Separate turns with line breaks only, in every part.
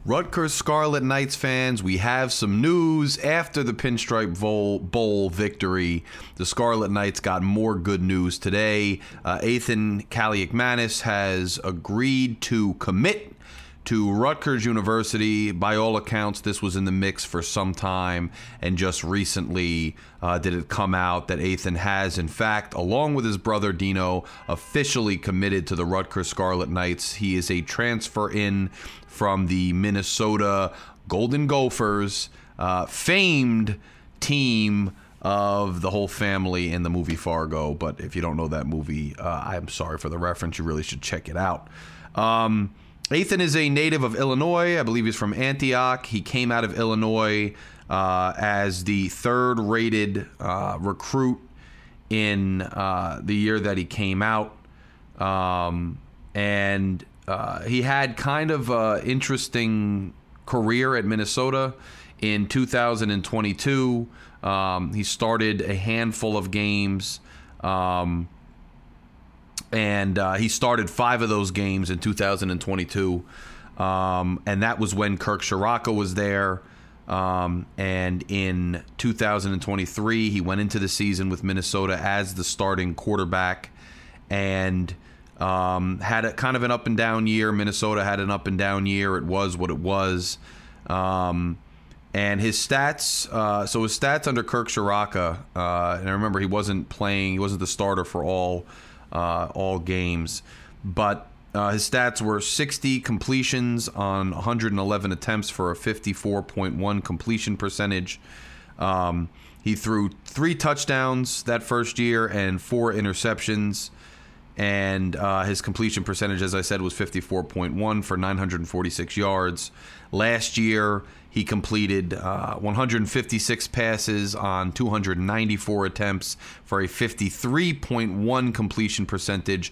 Rutgers Scarlet Knights fans, we have some news. After the Pinstripe Bowl victory, the Scarlet Knights got more good news today. Athan Kaliakmanis has agreed to commit to Rutgers University. By all accounts, this was in the mix for some time, and just recently did it come out that Athan has, in fact, along with his brother Dino, officially committed to the Rutgers Scarlet Knights. He is a transfer in from the Minnesota Golden Gophers, famed team of the whole family in the movie Fargo. But if you don't know that movie, I'm sorry for the reference. You really should check it out. Athan is a native of Illinois. I believe he's from Antioch. He came out of Illinois as the third-rated recruit in the year that he came out. And he had kind of an interesting career at Minnesota. In 2022, he started a handful of games, and he started 5 of those games in 2022, and that was when Kirk Ciarrocca was there. And in 2023, he went into the season with Minnesota as the starting quarterback, and had a kind of an up and down year. Minnesota had an up and down year. It was what it was. And his stats, so his stats under Kirk Ciarrocca, and I remember he wasn't playing, he wasn't the starter for all games, but his stats were 60 completions on 111 attempts for a 54.1 completion percentage. He threw 3 touchdowns that first year and 4 interceptions. And his completion percentage, as I said, was 54.1 for 946 yards. Last year, he completed 156 passes on 294 attempts for a 53.1 completion percentage,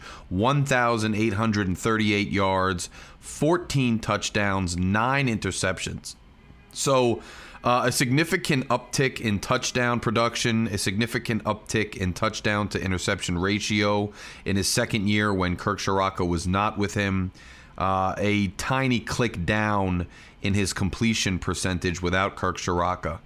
1,838 yards, 14 touchdowns, 9 interceptions. So a significant uptick in touchdown production, a significant uptick in touchdown to interception ratio in his second year when Kirk Ciarrocca was not with him. A tiny click down in his completion percentage without Kirk Ciarrocca.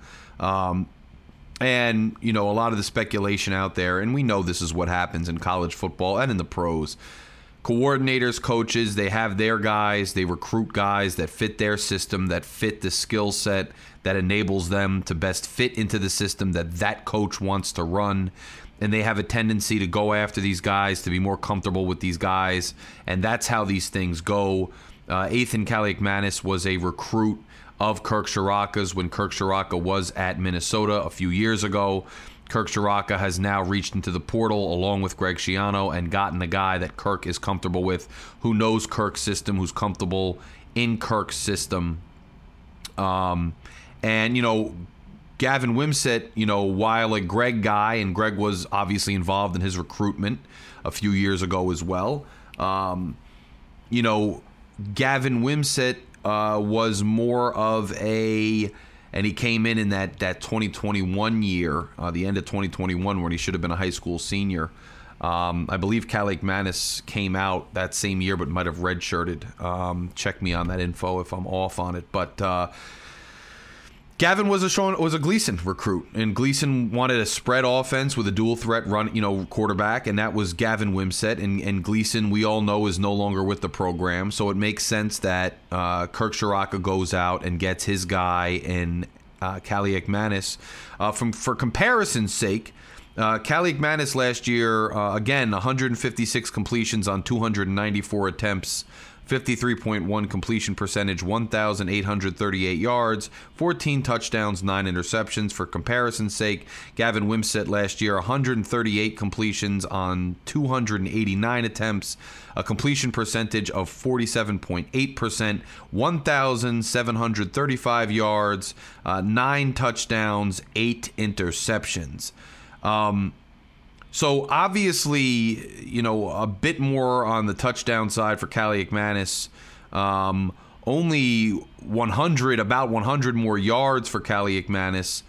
And, you know, a lot of the speculation out there, and we know this is what happens in college football and in the pros. Coordinators, coaches, they have their guys, they recruit guys that fit their system, that fit the skill set, that enables them to best fit into the system that coach wants to run. And they have a tendency to go after these guys, to be more comfortable with these guys. And that's how these things go. Athan Kaliakmanis was a recruit of Kirk Ciarrocca's when Kirk Ciarrocca was at Minnesota a few years ago. Kirk Ciarrocca has now reached into the portal along with Greg Schiano and gotten a guy that Kirk is comfortable with, who knows Kirk's system, who's comfortable in Kirk's system. And, you know, Gavin Wimsatt, you know, while a Greg guy, and Greg was obviously involved in his recruitment a few years ago as well, you know, Gavin Wimsatt was more of a... And he came in that 2021 year, the end of 2021, when he should have been a high school senior. I believe Kaliakmanis came out that same year, but might have redshirted. Check me on that info if I'm off on it. But Gavin was a Gleason recruit, and Gleason wanted a spread offense with a dual threat run, you know, quarterback, and that was Gavin Wimsatt. And Gleason, we all know, is no longer with the program, so it makes sense that Kirk Ciarrocca goes out and gets his guy in Kaliakmanis. For comparison's sake, Kaliakmanis last year, again, 156 completions on 294 attempts. 53.1 completion percentage, 1,838 yards, 14 touchdowns, 9 interceptions. For comparison's sake, Gavin Wimsatt last year, 138 completions on 289 attempts, a completion percentage of 47.8%, 1,735 yards, 9 touchdowns, 8 interceptions. So obviously, you know, a bit more on the touchdown side for Kaliakmanis. Only about 100 more yards for Kaliakmanis.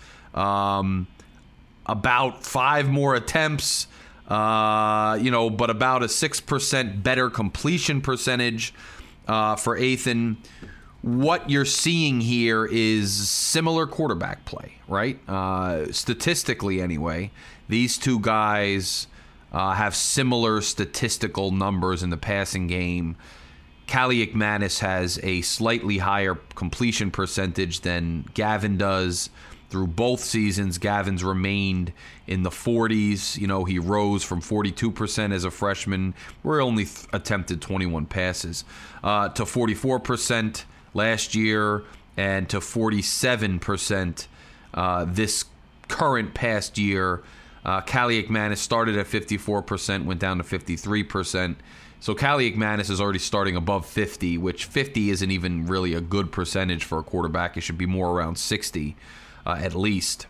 About 5 more attempts, you know, but about a 6% better completion percentage for Athan. what you're seeing here is similar quarterback play, right? Statistically, anyway, these two guys have similar statistical numbers in the passing game. Callie McManus has a slightly higher completion percentage than Gavin does. Through both seasons, Gavin's remained in the 40s. You know, he rose from 42% as a freshman, where he only attempted 21 passes, to 44% last year, and to 47% this current past year. Callie McManus started at 54%, went down to 53%. So Callie McManus is already starting above 50, which 50 isn't even really a good percentage for a quarterback. It should be more around 60 at least.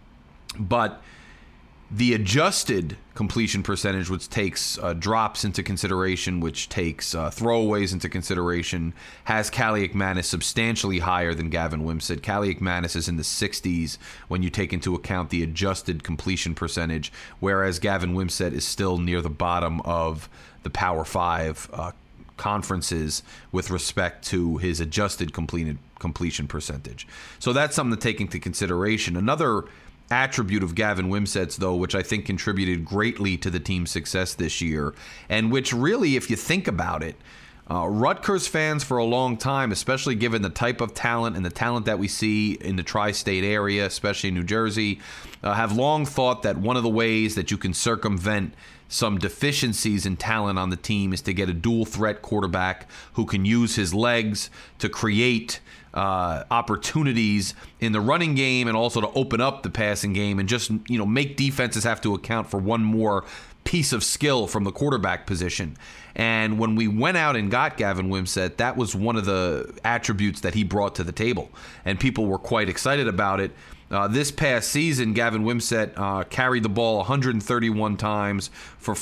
But the adjusted completion percentage, which takes drops into consideration, which takes throwaways into consideration, has Callie McManus substantially higher than Gavin Wimsatt. Callie McManus is in the 60s when you take into account the adjusted completion percentage, whereas Gavin Wimsatt is still near the bottom of the Power 5 conferences with respect to his adjusted completion percentage. So that's something to take into consideration. Another attribute of Gavin Wimsatt's, though, which I think contributed greatly to the team's success this year, and which really, if you think about it, Rutgers fans for a long time, especially given the type of talent and the talent that we see in the tri-state area, especially in New Jersey, have long thought that one of the ways that you can circumvent some deficiencies in talent on the team is to get a dual threat quarterback who can use his legs to create opportunities in the running game and also to open up the passing game and just, you know, make defenses have to account for one more piece of skill from the quarterback position. And when we went out and got Gavin Wimsatt, that was one of the attributes that he brought to the table, and people were quite excited about it. This past season, Gavin Wimsatt carried the ball 131 times for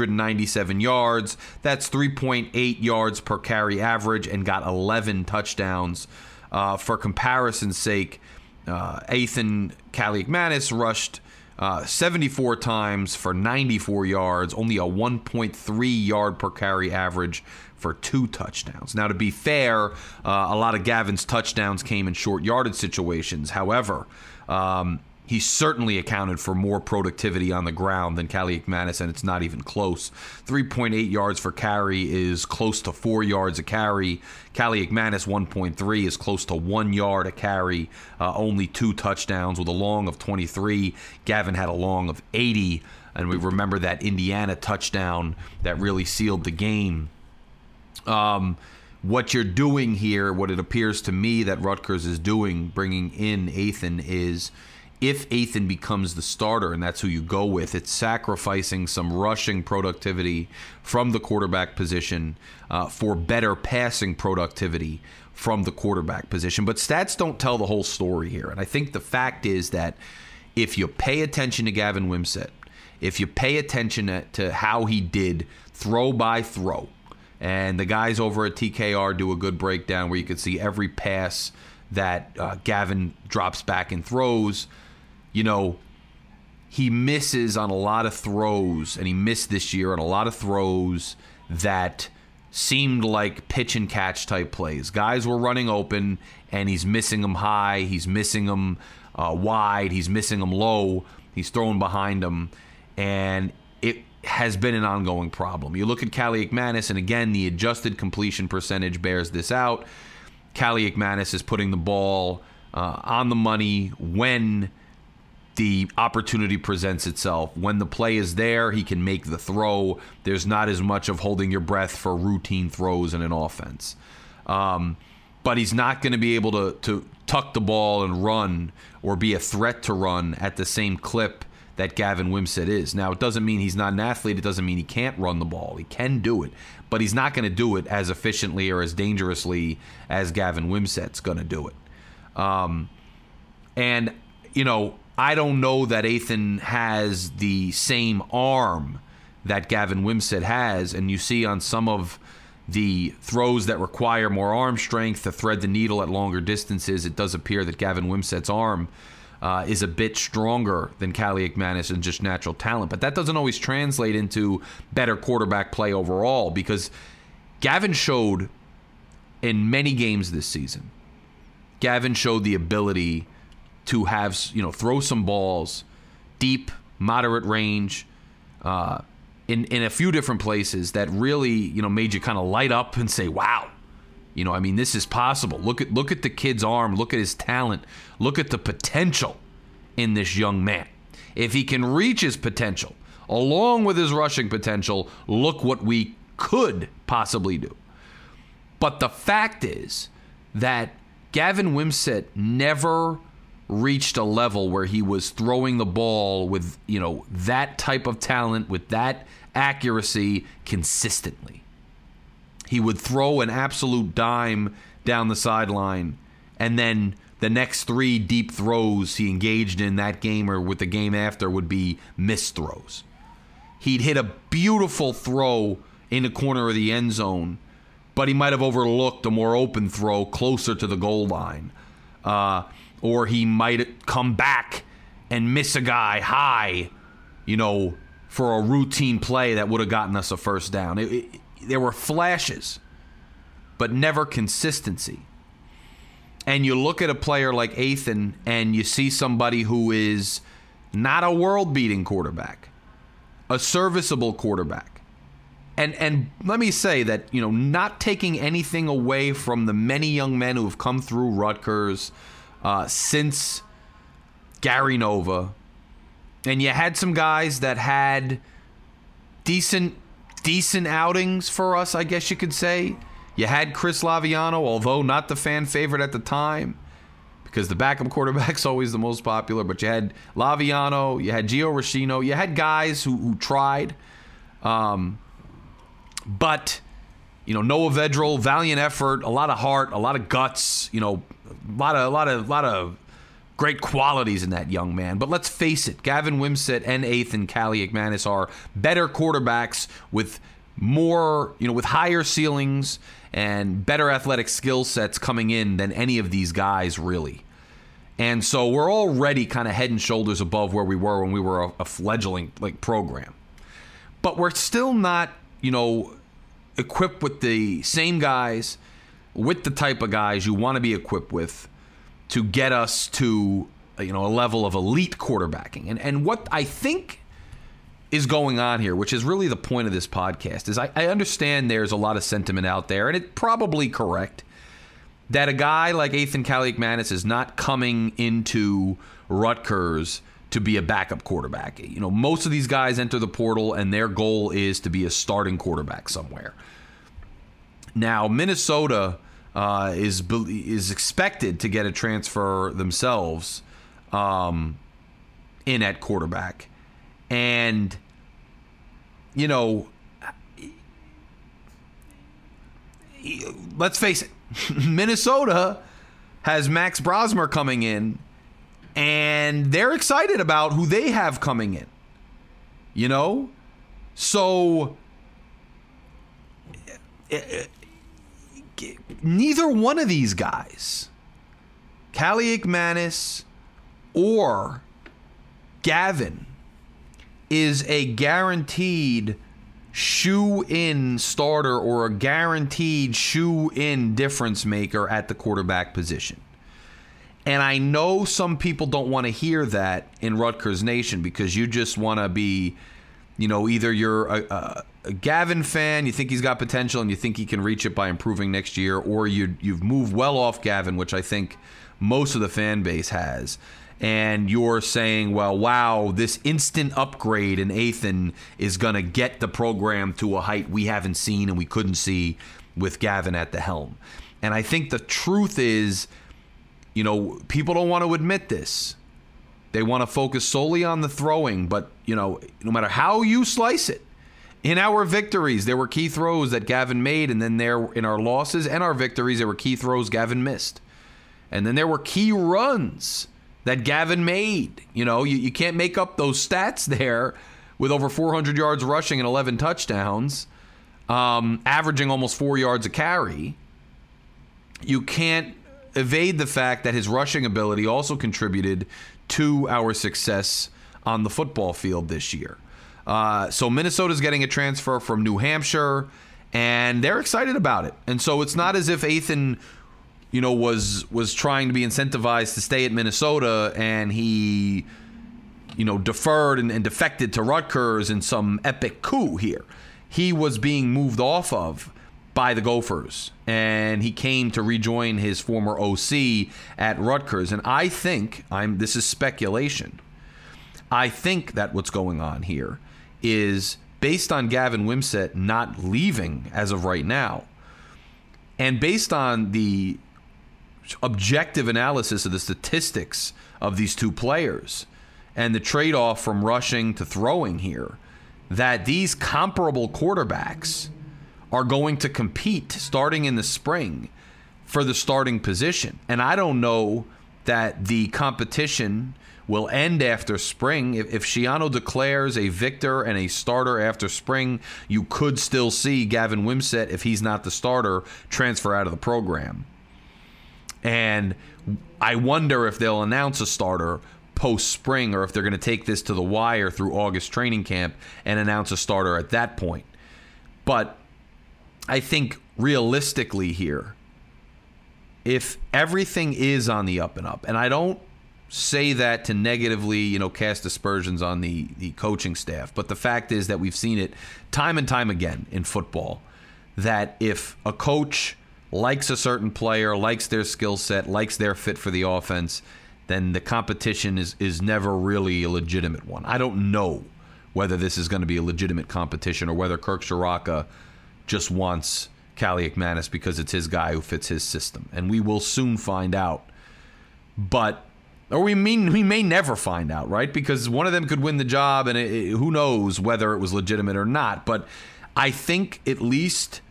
497 yards. That's 3.8 yards per carry average, and got 11 touchdowns. For comparison's sake, Ethan Callie McManus rushed 74 times for 94 yards, only a 1.3 yard per carry average for 2 touchdowns. Now, to be fair, a lot of Gavin's touchdowns came in short yardage situations. However, he certainly accounted for more productivity on the ground than Callie McManus, and it's not even close. 3.8 yards for carry is close to 4 yards a carry. Callie McManus, 1.3, is close to 1 yard a carry. Only 2 touchdowns with a long of 23. Gavin had a long of 80, and we remember that Indiana touchdown that really sealed the game. What you're doing here, what it appears to me that Rutgers is doing, bringing in Ethan, is if Ethan becomes the starter and that's who you go with, it's sacrificing some rushing productivity from the quarterback position for better passing productivity from the quarterback position. But stats don't tell the whole story here. And I think the fact is that if you pay attention to Gavin Wimsatt, if you pay attention to how he did throw by throw, and the guys over at TKR do a good breakdown where you can see every pass that Gavin drops back and throws. You know, he misses on a lot of throws, and he missed this year on a lot of throws that seemed like pitch and catch type plays. Guys were running open, and he's missing them high, he's missing them wide, he's missing them low, he's throwing behind them, and it has been an ongoing problem. You look at Callie McManus, and again, the adjusted completion percentage bears this out. Callie McManus is putting the ball on the money when the opportunity presents itself. When the play is there, he can make the throw. There's not as much of holding your breath for routine throws in an offense. But he's not going to be able to tuck the ball and run or be a threat to run at the same clip that Gavin Wimsatt is. Now, it doesn't mean he's not an athlete. It doesn't mean he can't run the ball. He can do it, but he's not going to do it as efficiently or as dangerously as Gavin Wimsatt's going to do it. And, you know, I don't know that Ethan has the same arm that Gavin Wimsatt has, and you see on some of the throws that require more arm strength to thread the needle at longer distances, it does appear that Gavin Wimsatt's arm is a bit stronger than Callie McManus and just natural talent. But that doesn't always translate into better quarterback play overall, because Gavin showed in many games this season, Gavin showed the ability to have, throw some balls deep, moderate range, in a few different places that really, made you kind of light up and say, wow, this is possible. Look at the kid's arm. Look at his talent. Look at the potential in this young man. If he can reach his potential, along with his rushing potential, look what we could possibly do. But the fact is that Gavin Wimsatt never reached a level where he was throwing the ball with, that type of talent, with that accuracy consistently. He would throw an absolute dime down the sideline, and then the next 3 deep throws he engaged in that game or with the game after would be missed throws. He'd hit a beautiful throw in the corner of the end zone, but he might have overlooked a more open throw closer to the goal line. Or he might come back and miss a guy high, for a routine play that would have gotten us a first down. There were flashes, but never consistency. And you look at a player like Athan, and you see somebody who is not a world-beating quarterback, a serviceable quarterback. And let me say that, not taking anything away from the many young men who have come through Rutgers since Gary Nova. And you had some guys that had decent outings for us, I guess you could say. You had Chris Laviano, although not the fan favorite at the time, because the backup quarterback's always the most popular. But you had Laviano, you had Gio Rashino, you had guys who tried. But, Noah Vedral, valiant effort, a lot of heart, a lot of guts, a lot of great qualities in that young man. But let's face it, Gavin Wimsatt and Athan Kaliakmanis are better quarterbacks with more, with higher ceilings and better athletic skill sets coming in than any of these guys, really. And so we're already kind of head and shoulders above where we were when we were a fledgling program. But we're still not, equipped with the same guys, with the type of guys you want to be equipped with to get us to, a level of elite quarterbacking. And what I think is going on here, which is really the point of this podcast, is I understand there's a lot of sentiment out there, and it's probably correct, that a guy like Athan Kaliakmanis is not coming into Rutgers to be a backup quarterback. Most of these guys enter the portal and their goal is to be a starting quarterback somewhere. Now, Minnesota is expected to get a transfer themselves in at quarterback. And, let's face it, Minnesota has Max Brosmer coming in, and they're excited about who they have coming in. So neither one of these guys, Kaliakmanis or Gavin, is a guaranteed shoe-in starter or a guaranteed shoe-in difference maker at the quarterback position. And I know some people don't want to hear that in Rutgers Nation because you just want to be, either you're a Gavin fan, you think he's got potential and you think he can reach it by improving next year, or you've moved well off Gavin, which I think most of the fan base has. And you're saying, well, wow, this instant upgrade in Athan is going to get the program to a height we haven't seen and we couldn't see with Gavin at the helm. And I think the truth is, people don't want to admit this. They want to focus solely on the throwing, but, no matter how you slice it, in our victories, there were key throws that Gavin made, and then in our losses and our victories, there were key throws Gavin missed. And then there were key runs that Gavin made. You can't make up those stats there with over 400 yards rushing and 11 touchdowns, averaging almost 4 yards a carry. You can't evade the fact that his rushing ability also contributed to our success on the football field this year. So Minnesota's getting a transfer from New Hampshire, and they're excited about it. And so it's not as if Athan, was trying to be incentivized to stay at Minnesota and he, deferred and defected to Rutgers in some epic coup here. He was being moved off of by the Gophers, and he came to rejoin his former OC at Rutgers. And I think, this is speculation, I think that what's going on here is based on Gavin Wimsatt not leaving as of right now, and based on the objective analysis of the statistics of these two players and the trade-off from rushing to throwing here, that these comparable quarterbacks are going to compete starting in the spring for the starting position. And I don't know that the competition will end after spring. If Schiano declares a victor and a starter after spring, you could still see Gavin Wimsatt, if he's not the starter, transfer out of the program. And I wonder if they'll announce a starter post-spring, or if they're going to take this to the wire through August training camp and announce a starter at that point. But I think realistically here, if everything is on the up and up, and I don't say that to negatively, cast aspersions on the coaching staff, but the fact is that we've seen it time and time again in football, that if a coach likes a certain player, likes their skill set, likes their fit for the offense, then the competition is never really a legitimate one. I don't know whether this is going to be a legitimate competition or whether Kirk Ciarrocca just wants Cali McManus because it's his guy who fits his system. And we will soon find out. Or we may never find out, right? Because one of them could win the job, and who knows whether it was legitimate or not. But I think at least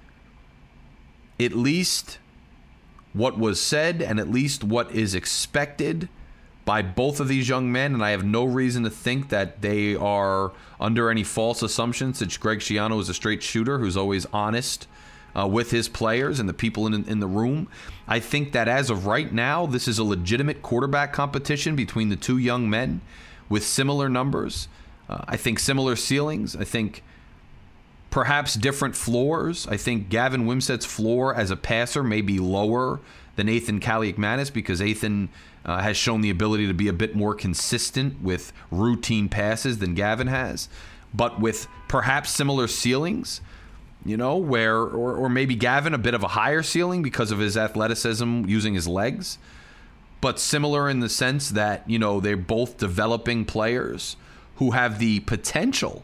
what was said and at least what is expected by both of these young men, and I have no reason to think that they are under any false assumptions that Greg Schiano is a straight shooter who's always honest with his players and the people in the room. I think that as of right now, this is a legitimate quarterback competition between the two young men with similar numbers. I think similar ceilings. I think perhaps different floors. I think Gavin Wimsatt's floor as a passer may be lower than Athan Kaliakmanis because Athan has shown the ability to be a bit more consistent with routine passes than Gavin has, but with perhaps similar ceilings, where or maybe Gavin a bit of a higher ceiling because of his athleticism using his legs, but similar in the sense that, they're both developing players who have the potential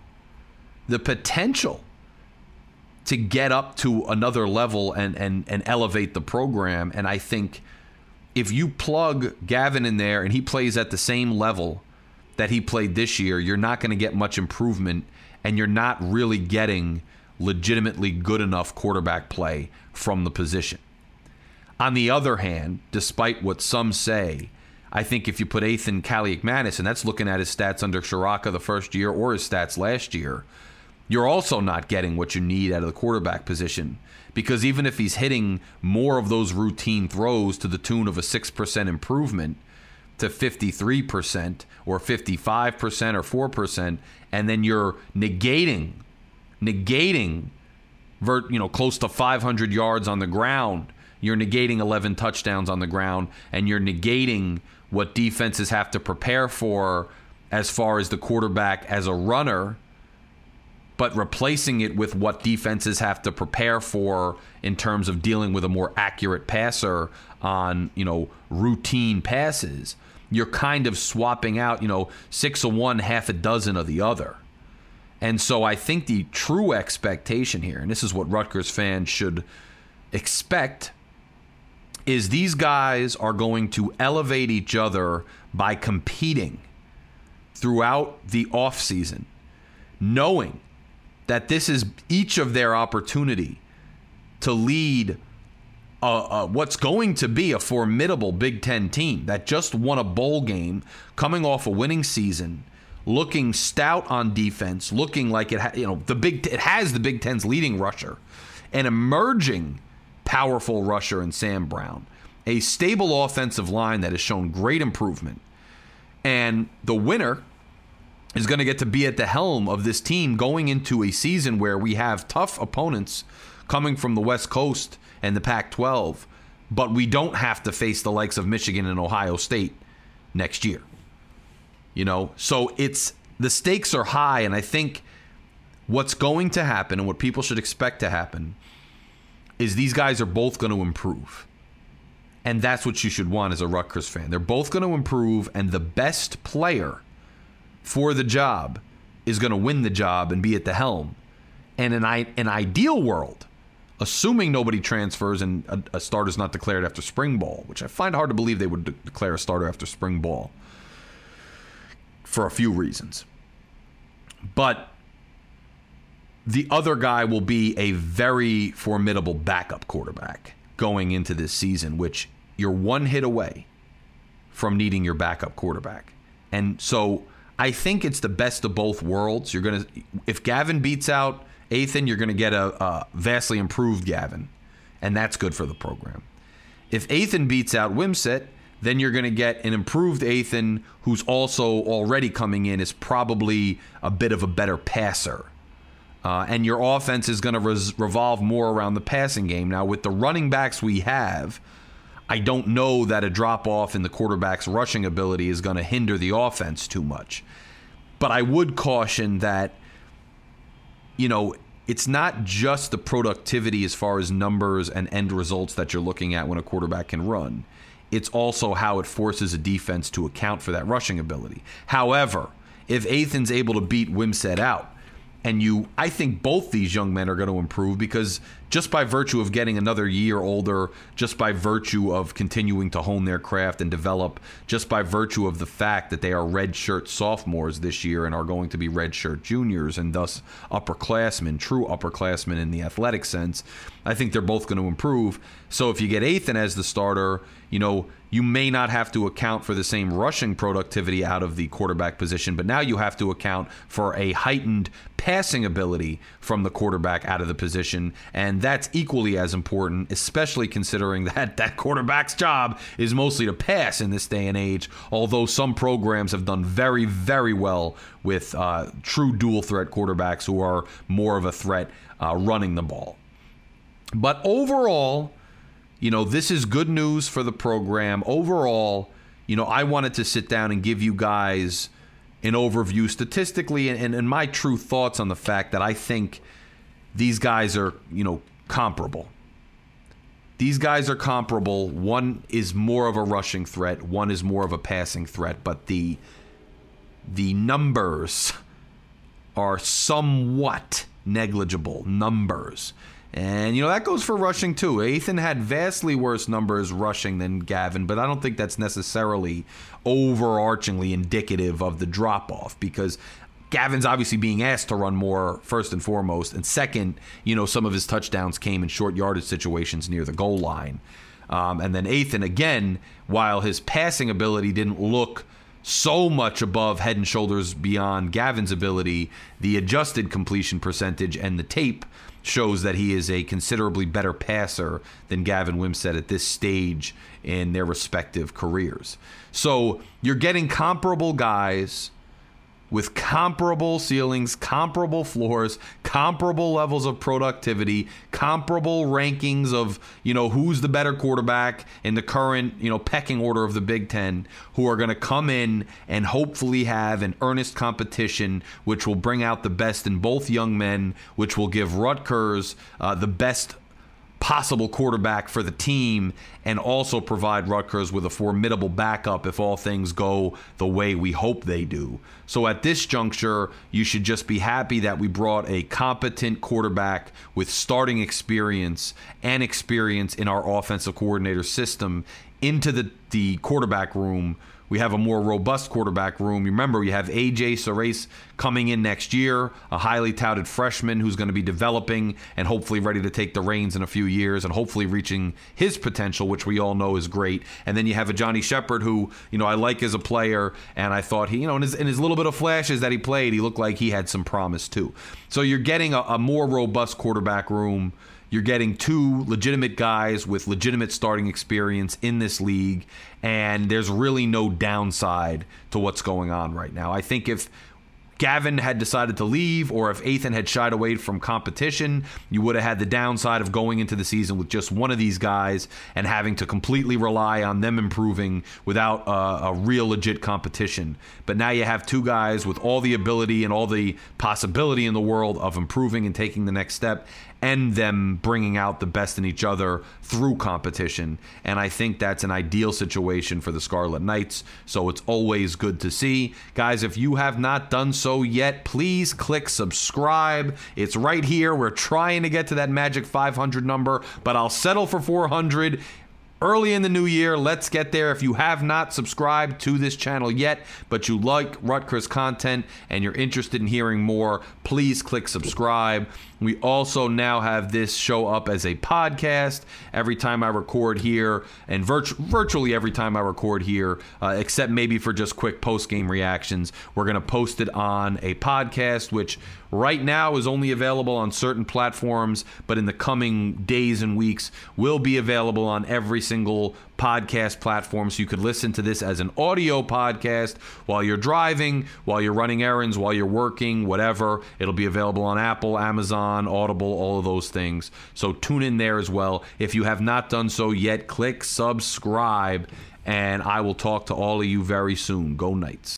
to get up to another level and elevate the program. And I think if you plug Gavin in there and he plays at the same level that he played this year, you're not going to get much improvement, and you're not really getting legitimately good enough quarterback play from the position. On the other hand, despite what some say, I think if you put Athan Kaliakmanis, and that's looking at his stats under Ciarrocca the first year or his stats last year, you're also not getting what you need out of the quarterback position, because even if he's hitting more of those routine throws to the tune of a 6% improvement to 53% or 55% or 4%, and then you're negating close to 500 yards on the ground, you're negating 11 touchdowns on the ground, and you're negating what defenses have to prepare for as far as the quarterback as a runner, but replacing it with what defenses have to prepare for in terms of dealing with a more accurate passer on, routine passes. You're kind of swapping out, 6 of one, half a dozen of the other. And so I think the true expectation here, and this is what Rutgers fans should expect, is these guys are going to elevate each other by competing throughout the offseason, knowing that this is each of their opportunity to lead what's going to be a formidable Big Ten team that just won a bowl game, coming off a winning season, looking stout on defense, looking like it has the Big Ten's leading rusher, an emerging powerful rusher in Sam Brown, a stable offensive line that has shown great improvement, and the winner is going to get to be at the helm of this team going into a season where we have tough opponents coming from the West Coast and the Pac-12, but we don't have to face the likes of Michigan and Ohio State next year. So the stakes are high, and I think what's going to happen and what people should expect to happen is these guys are both going to improve. And that's what you should want as a Rutgers fan. They're both going to improve, and the best player for the job is going to win the job and be at the helm. And in an ideal world, assuming nobody transfers and a starter's not declared after spring ball, which I find hard to believe they would declare a starter after spring ball for a few reasons. But the other guy will be a very formidable backup quarterback going into this season, which you're one hit away from needing your backup quarterback. And so I think it's the best of both worlds. If Gavin beats out Athan, you're going to get a vastly improved Gavin, and that's good for the program. If Athan beats out Wimsatt, then you're going to get an improved Athan who's also already coming in as probably a bit of a better passer. And your offense is going to revolve more around the passing game. Now, with the running backs we have, I don't know that a drop-off in the quarterback's rushing ability is going to hinder the offense too much. But I would caution that, it's not just the productivity as far as numbers and end results that you're looking at when a quarterback can run. It's also how it forces a defense to account for that rushing ability. However, if Athan's able to beat Wimsatt out, and I think both these young men are going to improve because just by virtue of getting another year older, just by virtue of continuing to hone their craft and develop, just by virtue of the fact that they are redshirt sophomores this year and are going to be redshirt juniors and thus upperclassmen, true upperclassmen in the athletic sense, I think they're both going to improve. So if you get Athan as the starter, you may not have to account for the same rushing productivity out of the quarterback position, but now you have to account for a heightened passing ability from the quarterback out of the position, and that's equally as important, especially considering that quarterback's job is mostly to pass in this day and age, although some programs have done very, very well with true dual-threat quarterbacks who are more of a threat running the ball. But overall, this is good news for the program. Overall, I wanted to sit down and give you guys an overview statistically and my true thoughts on the fact that I think these guys are, comparable. These guys are comparable. One is more of a rushing threat. One is more of a passing threat. But the numbers are somewhat negligible numbers. And, that goes for rushing, too. Athan had vastly worse numbers rushing than Gavin, but I don't think that's necessarily overarchingly indicative of the drop-off because Gavin's obviously being asked to run more, first and foremost. And second, some of his touchdowns came in short yardage situations near the goal line. And then Athan, again, while his passing ability didn't look so much above head and shoulders beyond Gavin's ability, the adjusted completion percentage and the tape shows that he is a considerably better passer than Gavin Wimsatt at this stage in their respective careers. So you're getting comparable guys with comparable ceilings, comparable floors, comparable levels of productivity, comparable rankings of, who's the better quarterback in the current, pecking order of the Big Ten, who are going to come in and hopefully have an earnest competition, which will bring out the best in both young men, which will give Rutgers the best possible quarterback for the team and also provide Rutgers with a formidable backup if all things go the way we hope they do. So at this juncture, you should just be happy that we brought a competent quarterback with starting experience and experience in our offensive coordinator system into the quarterback room. We have a more robust quarterback room. Remember, you have A.J. Sarace coming in next year, a highly touted freshman who's going to be developing and hopefully ready to take the reins in a few years and hopefully reaching his potential, which we all know is great. And then you have a Johnny Shepard who, I like as a player, and I thought he, in his little bit of flashes that he played, he looked like he had some promise too. So you're getting a more robust quarterback room. You're getting two legitimate guys with legitimate starting experience in this league, and there's really no downside to what's going on right now. I think if Gavin had decided to leave, or if Ethan had shied away from competition, you would have had the downside of going into the season with just one of these guys and having to completely rely on them improving without a real legit competition. But now you have two guys with all the ability and all the possibility in the world of improving and taking the next step, and them bringing out the best in each other through competition. And I think that's an ideal situation for the Scarlet Knights, so it's always good to see. Guys, if you have not done so yet, please click subscribe. It's right here. We're trying to get to that magic 500 number, but I'll settle for 400. Early in the new year, let's get there. If you have not subscribed to this channel yet, but you like Rutgers content and you're interested in hearing more, please click subscribe. We also now have this show up as a podcast every time I record here, and virtually every time I record here, except maybe for just quick post-game reactions. We're going to post it on a podcast, which right now is only available on certain platforms, but in the coming days and weeks will be available on every single podcast platform, so you could listen to this as an audio podcast while you're driving, while you're running errands, while you're working, whatever. It'll be available on Apple, Amazon, Audible, all of those things. So tune in there as well. If you have not done so yet, click subscribe, and I will talk to all of you very soon. Go Knights.